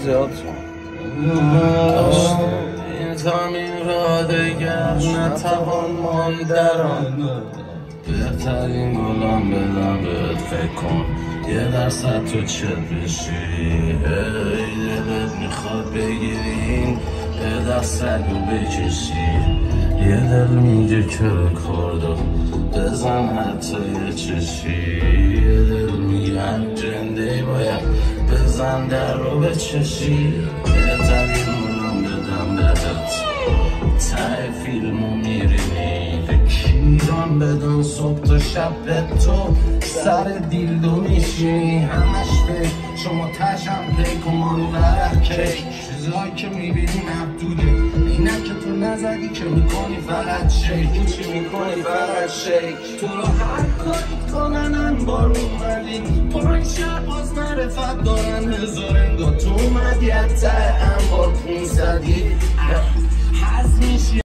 زیاد این تامین را دگر نتوان ماندران بهترین گلان بدم بهت فکر کن یه درصد تو چت بشی دلت میخواد بگیرین به دستت رو بکشی یه دل میگه که رکوردو بزن حتی یه چشی یه دل میگه هم جنده باید بزن در رو بچشی بهترین گلان بدم بهت ته فیلمو میرینی کیران بدن صبح تا شب به تو سر دیلدو میشینی همش فکر شما تشم پیکمان ورکه چیزایی که میبینی محدوده اینم که تو نزدی که میکنی فقط شیک چی میکنی فقط شیک تو رو هر کاری کنن انبار اومدی پنج شب باز معرفت دارن هزار انگار تو اومدی حتی انبار 500